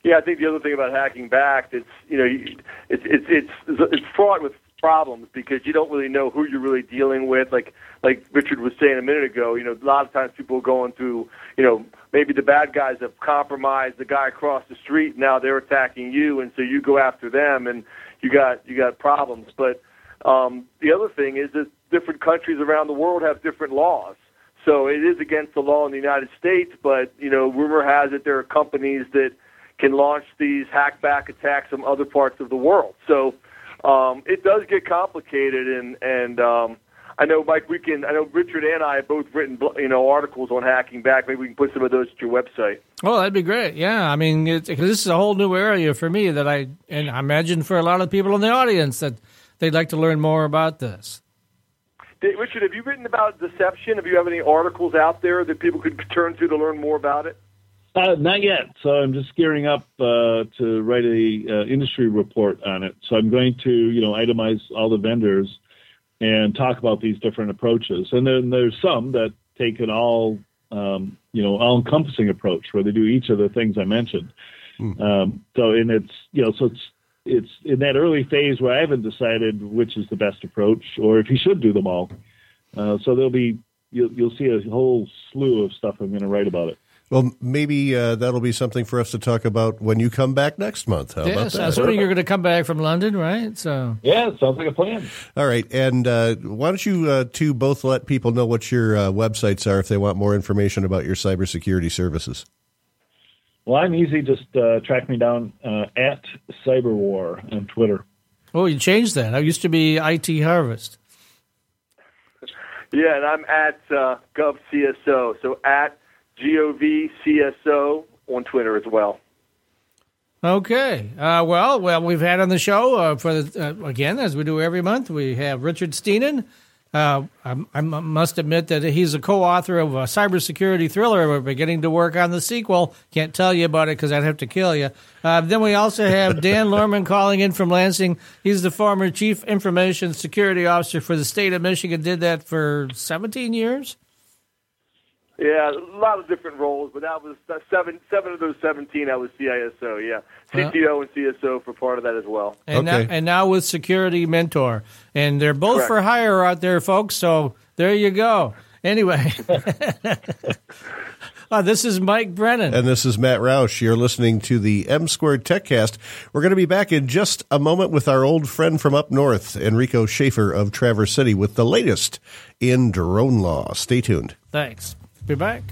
Yeah, I think the other thing about hacking back, it's you know, it's it's it's it's fraught with problems because you don't really know who you're really dealing with. Like like Richard was saying a minute ago, you know, a lot of times people are going through, you know, maybe the bad guys have compromised the guy across the street. Now they're attacking you, and so you go after them, and you got you got problems. But um, the other thing is that different countries around the world have different laws. So it is against the law in the United States, but you know, rumor has it there are companies that can launch these hackback attacks from other parts of the world. So um, it does get complicated, and and um, I know, Mike, we can. I know Richard and I have both written you know articles on hacking back. Maybe we can put some of those at your website. Oh, that'd be great. Yeah, I mean, it's, cause this is a whole new area for me that I and I imagine for a lot of people in the audience that they'd like to learn more about this. Richard, have you written about deception? Have you have any articles out there that people could turn to to learn more about it? Uh, not yet. So I'm just gearing up uh, to write a uh, industry report on it. So I'm going to, you know, itemize all the vendors and talk about these different approaches. And then there's some that take an all, um, you know, all-encompassing approach where they do each of the things I mentioned. Hmm. Um, so, and it's, you know, so it's it's in that early phase where I haven't decided which is the best approach or if you should do them all. Uh, so there'll be you'll you'll see a whole slew of stuff I'm going to write about it. Well, maybe uh, that'll be something for us to talk about when you come back next month. How yes, about that? I'm assuming you're going to come back from London, right? So yeah, sounds like a plan. All right, and uh, why don't you uh, two both let people know what your uh, websites are if they want more information about your cybersecurity services? Well, I'm easy. Just uh, track me down uh, at Cyberwar on Twitter. Oh, you changed that. I used to be I T Harvest. Yeah, and I'm at uh, GovCSO, so at G O V C S O on Twitter as well. Okay. Uh, well, well, we've had on the show, uh, for the, uh, again, as we do every month, we have Richard Steenan. Uh, I, I must admit that he's a co-author of a cybersecurity thriller. We're beginning to work on the sequel. Can't tell you about it because I'd have to kill you. Uh, then we also have Dan Lorman calling in from Lansing. He's the former Chief Information Security Officer for the state of Michigan. Did that for seventeen years? Yeah, a lot of different roles, but that was uh, seven. Seven of those seventeen, I was C I S O. Yeah, C T O and C S O for part of that as well. And okay. now, and now with Security Mentor, and they're both Correct. for hire out there, folks. So there you go. Anyway, oh, this is Mike Brennan, and this is Matt Roush. You're listening to the M Squared TechCast. We're going to be back in just a moment with our old friend from up north, Enrico Schaefer of Traverse City, with the latest in drone law. Stay tuned. Thanks. Be back.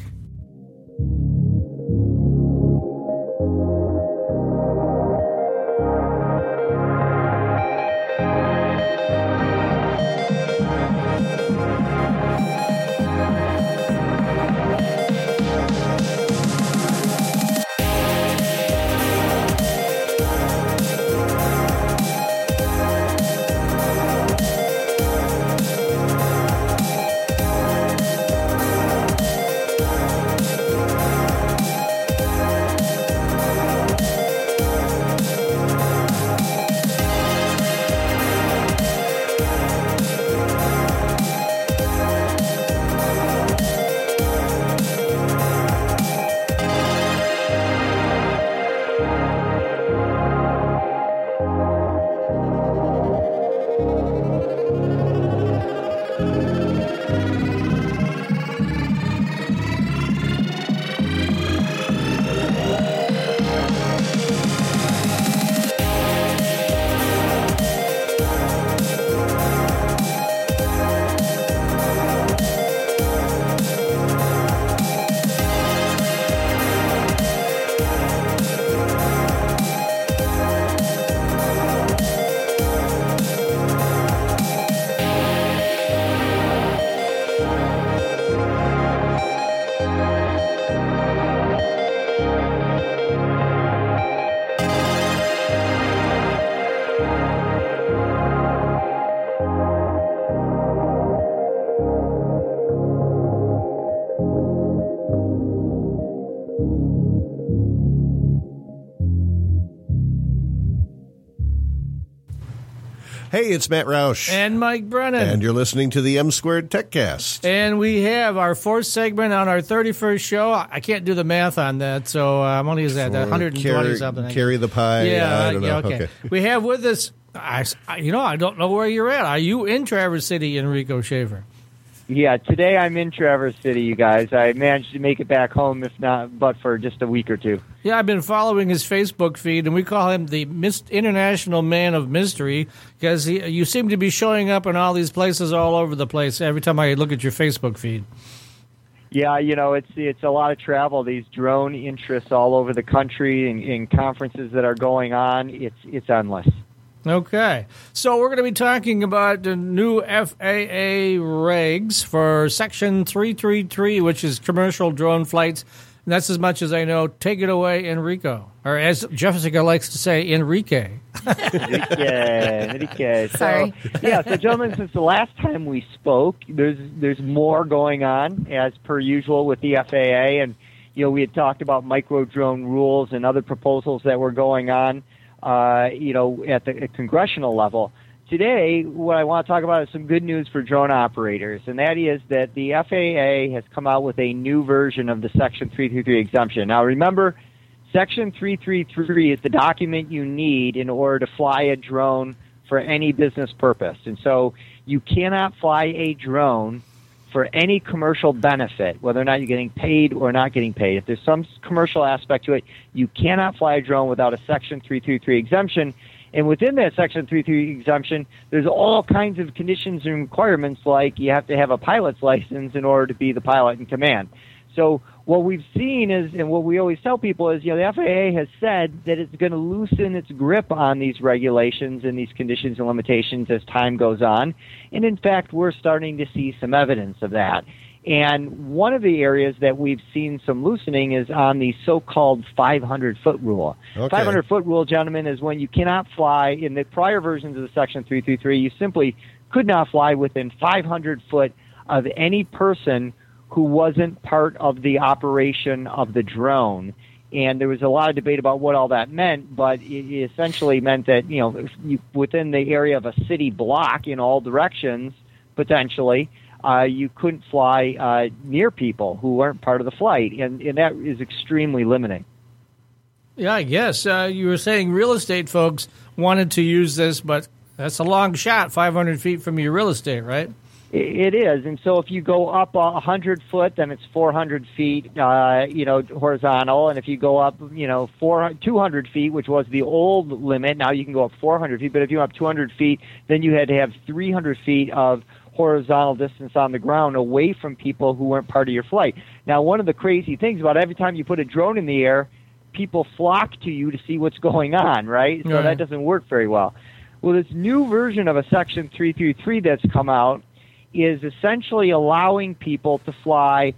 Hey, it's Matt Roush. And Mike Brennan. And you're listening to the M Squared TechCast. And we have our fourth segment on our thirty-first show. I can't do the math on that, so I'm only is that one hundred twenty carry, something. Carry the pie. Yeah, I don't know. yeah okay. okay. We have with us, I, you know, I don't know where you're at. Are you in Traverse City, Enrico Schaefer? Yeah, today I'm in Traverse City, you guys. I managed to make it back home, if not, but for just a week or two. Yeah, I've been following his Facebook feed, and we call him the Mist- International Man of Mystery because he, you seem to be showing up in all these places all over the place every time I look at your Facebook feed. Yeah, you know, it's it's a lot of travel. These drone interests all over the country and, and conferences that are going on. It's it's endless. Okay, so we're going to be talking about the new F A A regs for Section three thirty-three, which is commercial drone flights. And that's as much as I know. Take it away, Enrico. Or as Jessica likes to say, Enrique. Enrique, Enrique. So, Sorry. Yeah, so gentlemen, since the last time we spoke, there's there's more going on, as per usual, with the F A A. And, you know, we had talked about micro drone rules and other proposals that were going on. Uh, you know, at the at congressional level. Today, what I want to talk about is some good news for drone operators, and that is that the F A A has come out with a new version of the Section three thirty-three exemption. Now, remember, Section three thirty-three is the document you need in order to fly a drone for any business purpose. And so you cannot fly a drone for any commercial benefit, whether or not you're getting paid or not getting paid. If there's some commercial aspect to it, you cannot fly a drone without a Section three thirty-three exemption. And within that Section three thirty-three exemption, there's all kinds of conditions and requirements, like you have to have a pilot's license in order to be the pilot in command. So what we've seen is, and what we always tell people is, you know, the F A A has said that it's going to loosen its grip on these regulations and these conditions and limitations as time goes on. And in fact, we're starting to see some evidence of that. And one of the areas that we've seen some loosening is on the so-called five hundred foot rule. Okay. five hundred foot rule, gentlemen, is when you cannot fly. In the prior versions of the Section three thirty-three, you simply could not fly within five hundred foot of any person who wasn't part of the operation of the drone. And there was a lot of debate about what all that meant, but it essentially meant that, you know, if you, within the area of a city block in all directions, potentially, uh, you couldn't fly uh, near people who weren't part of the flight. And, and that is extremely limiting. Yeah, I guess. Uh, you were saying real estate folks wanted to use this, but that's a long shot, five hundred feet from your real estate, right? It is, and so if you go up a hundred foot, then it's four hundred feet, uh, you know, horizontal. And if you go up, you know, four two hundred feet, which was the old limit, now you can go up four hundred feet. But if you go up two hundred feet, then you had to have three hundred feet of horizontal distance on the ground away from people who weren't part of your flight. Now, one of the crazy things about every time you put a drone in the air, people flock to you to see what's going on, right? So right. That doesn't work very well. Well, this new version of a Section three thirty-three that's come out is essentially allowing people to fly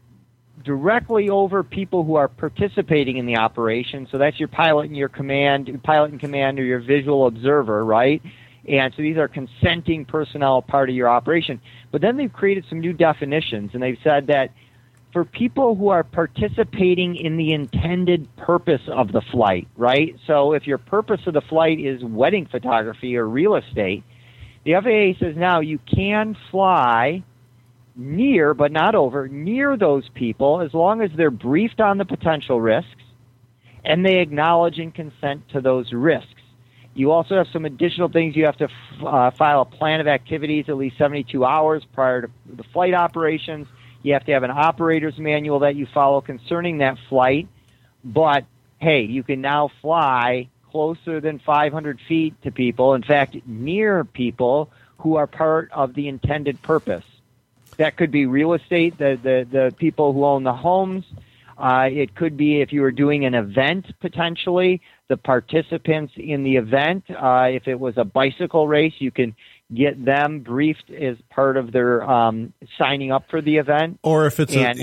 directly over people who are participating in the operation. So that's your pilot and your command, pilot and command, or your visual observer, right? And so these are consenting personnel, part of your operation. But then they've created some new definitions, and they've said that for people who are participating in the intended purpose of the flight, right? So if your purpose of the flight is wedding photography or real estate, the F A A says now you can fly near, but not over, near those people as long as they're briefed on the potential risks and they acknowledge and consent to those risks. You also have some additional things. You have to uh, file a plan of activities at least seventy-two hours prior to the flight operations. You have to have an operator's manual that you follow concerning that flight. But, hey, you can now fly closer than five hundred feet to people, in fact, near people who are part of the intended purpose. That could be real estate, the, the, the people who own the homes. Uh, it could be if you were doing an event, potentially, the participants in the event. Uh, if it was a bicycle race, you can get them briefed as part of their um, signing up for the event. Or if it's and a, have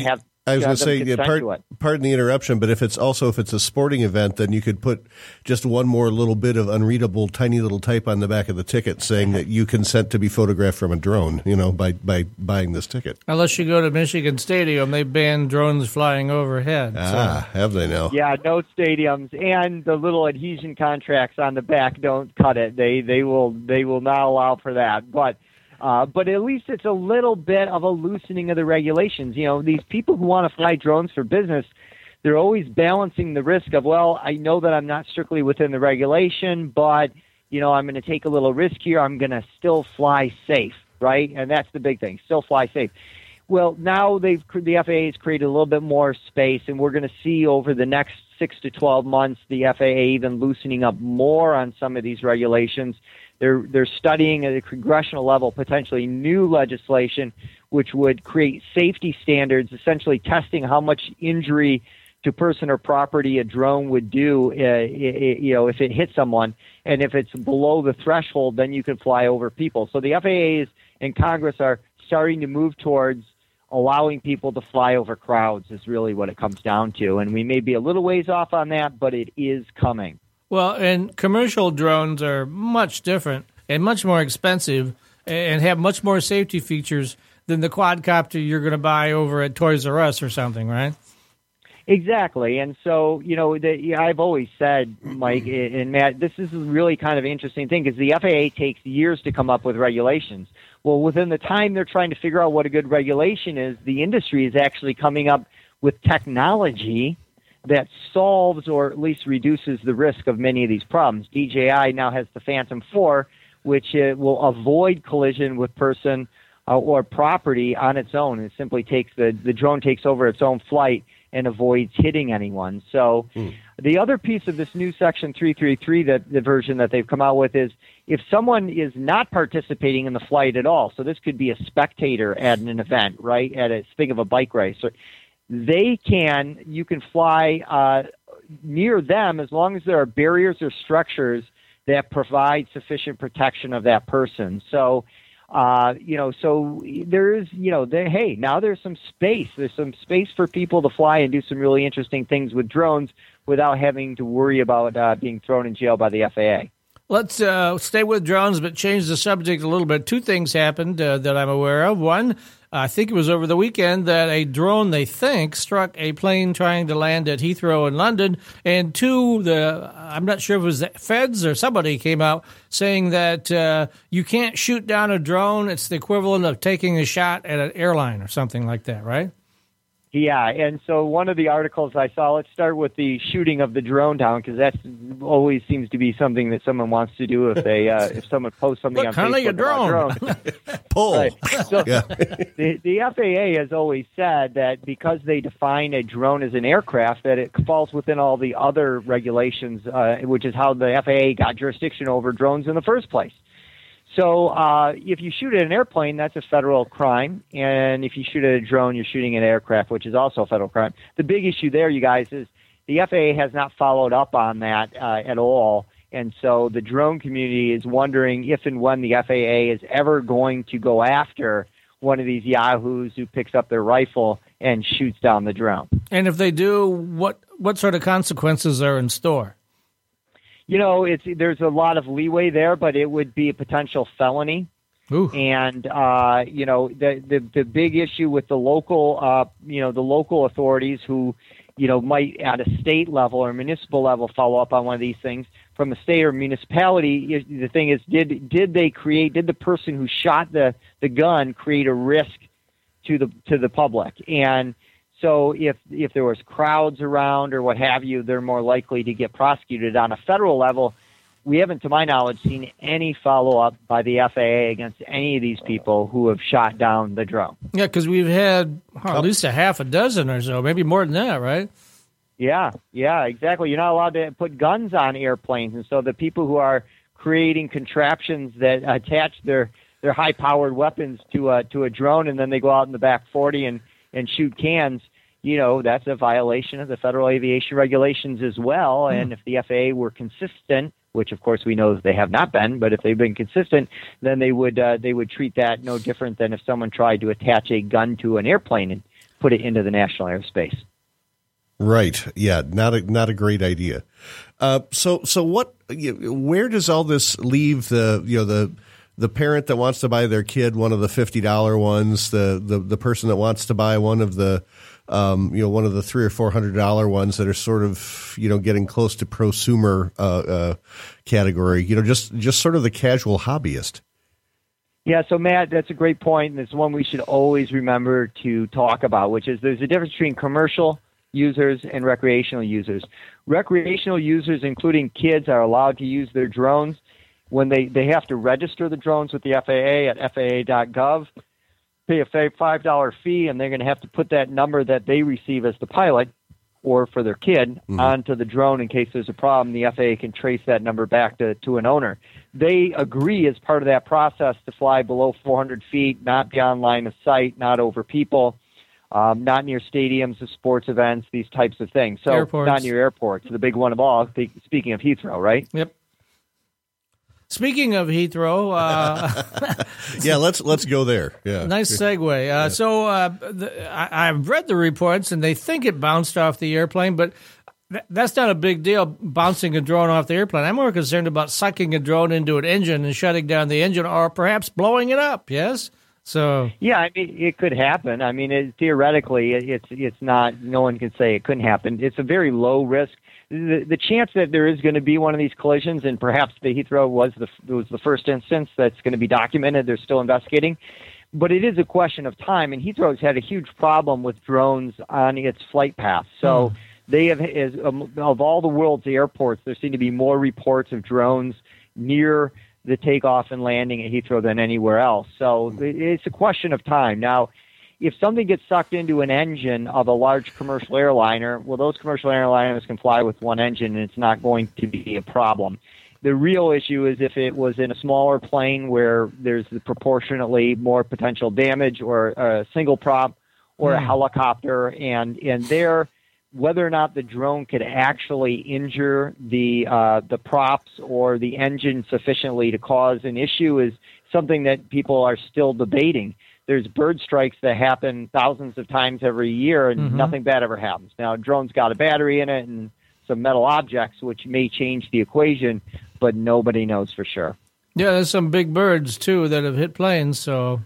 I was going to say, them yeah, consent part, to it. pardon the interruption, but if it's also if it's a sporting event, then you could put just one more little bit of unreadable, tiny little type on the back of the ticket saying that you consent to be photographed from a drone. You know, by by buying this ticket. Unless you go to Michigan Stadium, they ban drones flying overhead. Ah, so. have they now? Yeah, no stadiums, and the little adhesion contracts on the back don't cut it. They they will they will not allow for that, but. Uh, but at least it's a little bit of a loosening of the regulations. You know, these people who want to fly drones for business, they're always balancing the risk of, well, I know that I'm not strictly within the regulation, but, you know, I'm going to take a little risk here. I'm going to still fly safe, right? And that's the big thing, still fly safe. Well, now they've the F A A has created a little bit more space, and we're going to see over the next six to twelve months the F A A even loosening up more on some of these regulations. They're they're studying at a congressional level potentially new legislation which would create safety standards, essentially testing how much injury to person or property a drone would do, uh, you know, if it hits someone, and if it's below the threshold, then you can fly over people. So the F A A is, and Congress are starting to move towards allowing people to fly over crowds is really what it comes down to, and we may be a little ways off on that, but it is coming. Well, and commercial drones are much different and much more expensive and have much more safety features than the quadcopter you're going to buy over at Toys R Us or something, right? Exactly. And so, you know, the, I've always said, Mike and Matt, this is really kind of an interesting thing because the F A A takes years to come up with regulations. Well, within the time they're trying to figure out what a good regulation is, the industry is actually coming up with technology that solves or at least reduces the risk of many of these problems. D J I now has the Phantom four, which uh, will avoid collision with person uh, or property on its own. It simply takes the, the drone takes over its own flight and avoids hitting anyone. So hmm. the other piece of this new Section three thirty-three, that the version that they've come out with, is if someone is not participating in the flight at all, so this could be a spectator at an event, right, at a think of a bike race, or, they can, you can fly uh, near them as long as there are barriers or structures that provide sufficient protection of that person. So, uh, you know, so there is, you know, they, hey, now there's some space. There's some space for people to fly and do some really interesting things with drones without having to worry about uh, being thrown in jail by the F A A. Let's uh, stay with drones, but change the subject a little bit. Two things happened uh, that I'm aware of. One, I think it was over the weekend that a drone, they think, struck a plane trying to land at Heathrow in London. And two, the I'm not sure if it was the feds or somebody came out saying that uh, you can't shoot down a drone. It's the equivalent of taking a shot at an airline or something like that, right? Yeah, and so one of the articles I saw, let's start with the shooting of the drone down, because that always seems to be something that someone wants to do if they uh, if someone posts something Look, on honey, Facebook a drone. about drones. Pull. Right. So Yeah. the, the F A A has always said that because they define a drone as an aircraft, that it falls within all the other regulations, uh, which is how the F A A got jurisdiction over drones in the first place. So uh, if you shoot at an airplane, that's a federal crime. And if you shoot at a drone, you're shooting at an aircraft, which is also a federal crime. The big issue there, you guys, is the F A A has not followed up on that uh, at all. And so the drone community is wondering if and when the F A A is ever going to go after one of these yahoos who picks up their rifle and shoots down the drone. And if they do, what what sort of consequences are in store? You know, it's there's a lot of leeway there, but it would be a potential felony. Ooh. And uh, you know, the, the the big issue with the local, uh, you know, the local authorities who, you know, might at a state level or municipal level follow up on one of these things. From a state or municipality, the thing is, did did they create? Did the person who shot the, the gun create a risk to the to the public? And so if if there was crowds around or what have you, they're more likely to get prosecuted. On a federal level, we haven't, to my knowledge, seen any follow-up by the F A A against any of these people who have shot down the drone. Yeah, because we've had oh, at least a half a dozen or so, maybe more than that, right? Yeah, yeah, exactly. You're not allowed to put guns on airplanes, and so the people who are creating contraptions that attach their, their high-powered weapons to a, to a drone, and then they go out in the back forty and and shoot cans, you know, that's a violation of the federal aviation regulations as well. Mm. And if the F A A were consistent, which of course we know they have not been, but if they've been consistent, then they would uh, they would treat that no different than if someone tried to attach a gun to an airplane and put it into the national airspace. Right. Yeah. Not a not a great idea. Uh, so so what? Where does all this leave the you know the the parent that wants to buy their kid one of the fifty dollar ones, the, the the person that wants to buy one of the um, you know one of the three or four hundred dollar ones that are sort of you know getting close to prosumer uh, uh, category. You know, just just sort of the casual hobbyist. Yeah, so Matt, that's a great point, and it's one we should always remember to talk about, which is there's a difference between commercial users and recreational users. Recreational users, including kids, are allowed to use their drones when they, they have to register the drones with the F A A at F A A dot gov, pay a five dollar fee, and they're going to have to put that number that they receive as the pilot or for their kid mm-hmm. onto the drone in case there's a problem. The F A A can trace that number back to, to an owner. They agree as part of that process to fly below four hundred feet, not beyond line of sight, not over people, um, not near stadiums of sports events, these types of things. So airports. Not near airports, the big one of all, speaking of Heathrow, right? Yep. Speaking of Heathrow, uh, yeah, let's let's go there. Yeah, nice segue. Uh, yeah. So uh, the, I, I've read the reports, and they think it bounced off the airplane, but th- that's not a big deal. Bouncing a drone off the airplane. I'm more concerned about sucking a drone into an engine and shutting down the engine, or perhaps blowing it up. Yes. So yeah, I mean, it could happen. I mean, it, theoretically, it, it's it's not. No one can say it couldn't happen. It's a very low risk. The, the chance that there is going to be one of these collisions, and perhaps the Heathrow was the was the first instance that's going to be documented. They're still investigating, but it is a question of time. And Heathrow's had a huge problem with drones on its flight path. So mm. they have, as, um, of all the world's airports, there seem to be more reports of drones near the takeoff and landing at Heathrow than anywhere else. So it's a question of time. Now, if something gets sucked into an engine of a large commercial airliner, well, those commercial airliners can fly with one engine, and it's not going to be a problem. The real issue is if it was in a smaller plane where there's proportionately more potential damage, or a single prop, or mm. a helicopter, and, and there, whether or not the drone could actually injure the uh, the props or the engine sufficiently to cause an issue is something that people are still debating. There's bird strikes that happen thousands of times every year, and mm-hmm. nothing bad ever happens. Now, a drone's got a battery in it and some metal objects, which may change the equation, but nobody knows for sure. Yeah, there's some big birds, too, that have hit planes, so...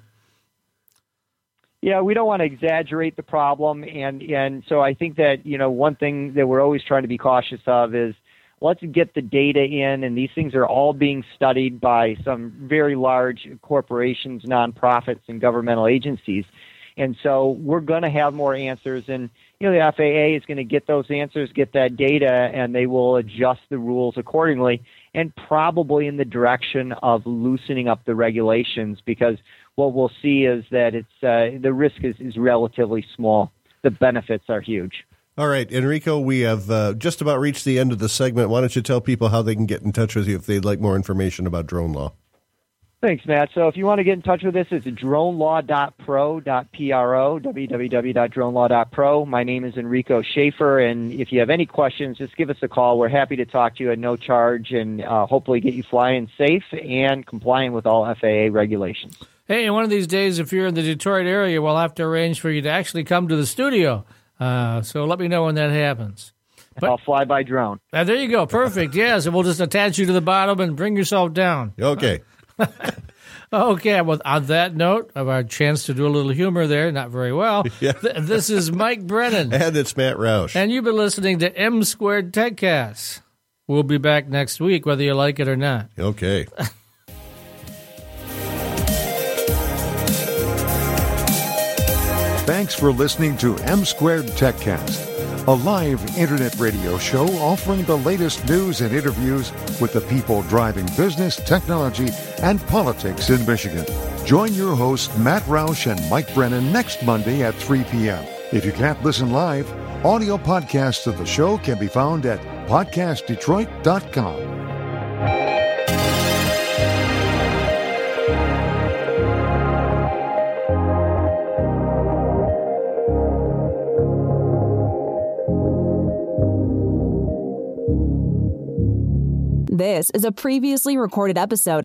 Yeah, we don't want to exaggerate the problem, and, and so I think that, you know, one thing that we're always trying to be cautious of is let's get the data in, and these things are all being studied by some very large corporations, nonprofits, and governmental agencies. And so we're going to have more answers, and you know the F A A is going to get those answers, get that data, and they will adjust the rules accordingly, and probably in the direction of loosening up the regulations, because what we'll see is that it's uh, the risk is, is relatively small. The benefits are huge. All right, Enrico, we have uh, just about reached the end of the segment. Why don't you tell people how they can get in touch with you if they'd like more information about drone law? Thanks, Matt. So if you want to get in touch with us, it's drone law dot pro dot pro, w w w dot drone law dot pro. My name is Enrico Schaefer, and if you have any questions, just give us a call. We're happy to talk to you at no charge and uh, hopefully get you flying safe and compliant with all F A A regulations. Hey, one of these days, if you're in the Detroit area, we'll have to arrange for you to actually come to the studio. Uh, so let me know when that happens. But, I'll fly by drone. Uh, there you go. Perfect. Yes, and we'll just attach you to the bottom and bring yourself down. Okay. Okay, well, on that note of our chance to do a little humor there, not very well, yeah. th- this is Mike Brennan. And it's Matt Roush. And you've been listening to M Squared TechCast. We'll be back next week, whether you like it or not. Okay. Thanks for listening to M Squared TechCast, a live internet radio show offering the latest news and interviews with the people driving business, technology, and politics in Michigan. Join your hosts, Matt Roush and Mike Brennan, next Monday at three p.m. If you can't listen live, audio podcasts of the show can be found at podcast detroit dot com. This is a previously recorded episode